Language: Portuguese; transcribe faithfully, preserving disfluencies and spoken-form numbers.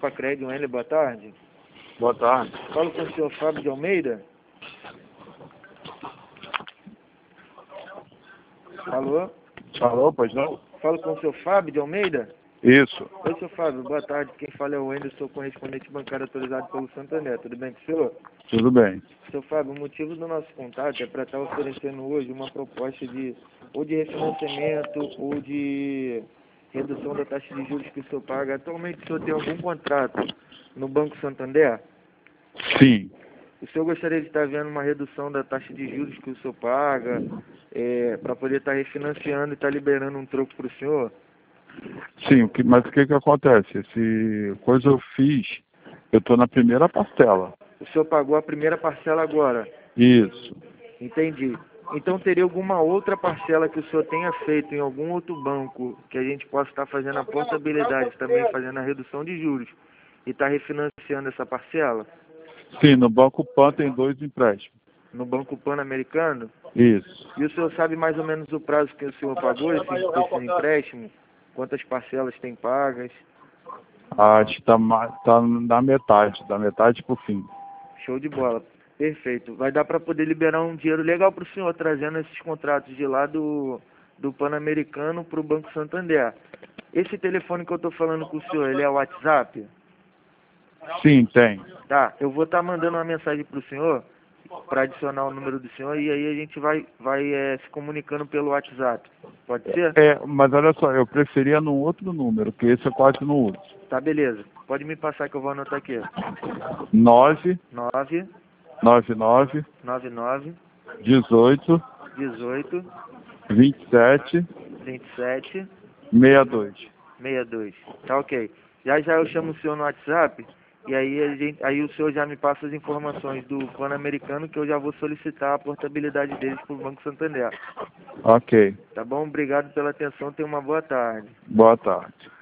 Cred, um L, boa tarde. Boa tarde. Falo com o senhor Fábio de Almeida. Alô? Alô, pois não? Falo com o senhor Fábio de Almeida. Isso. Oi, senhor Fábio, boa tarde. Quem fala é o Wendel, sou correspondente bancário autorizado pelo Santander. Tudo bem com o senhor? Tudo bem. Senhor Fábio, o motivo do nosso contato é para estar oferecendo hoje uma proposta de ou de refinanciamento ou de redução da taxa de juros que o senhor paga. Atualmente o senhor tem algum contrato no Banco Santander? Sim. O senhor gostaria de estar vendo uma redução da taxa de juros que o senhor paga, é, para poder estar refinanciando e estar liberando um troco para o senhor? Sim, o que, mas o que que acontece? Esse coisa eu fiz, eu estou na primeira parcela. O senhor pagou a primeira parcela agora? Isso. Entendi. Então teria alguma outra parcela que o senhor tenha feito em algum outro banco que a gente possa estar fazendo a portabilidade, também fazendo a redução de juros e estar refinanciando essa parcela? Sim, no Banco Pan tem dois empréstimos. No Banco Pan-Americano? Isso. E o senhor sabe mais ou menos o prazo que o senhor pagou esse, esse empréstimo? Quantas parcelas tem pagas? Acho que está tá na metade, da metade para o fim. Show de bola. Perfeito. Vai dar para poder liberar um dinheiro legal para o senhor, trazendo esses contratos de lá do, do Pan-Americano para o Banco Santander. Esse telefone que eu estou falando com o senhor, ele é o WhatsApp? Sim, tem. Tá, eu vou estar mandando uma mensagem para o senhor, para adicionar o número do senhor, e aí a gente vai, vai é, se comunicando pelo WhatsApp. Pode ser? É, mas olha só, eu preferia num outro número, que esse eu quase não uso. Tá, beleza. Pode me passar que eu vou anotar aqui. nove nove nove nove nove nove dezoito dezoito vinte e sete vinte e sete sessenta e dois. sessenta e dois. Tá, ok. Já já eu chamo o senhor no WhatsApp e aí, a gente, aí o senhor já me passa as informações do Pan-Americano que eu já vou solicitar a portabilidade deles para o Banco Santander. Ok. Tá bom? Obrigado pela atenção. Tenha uma boa tarde. Boa tarde.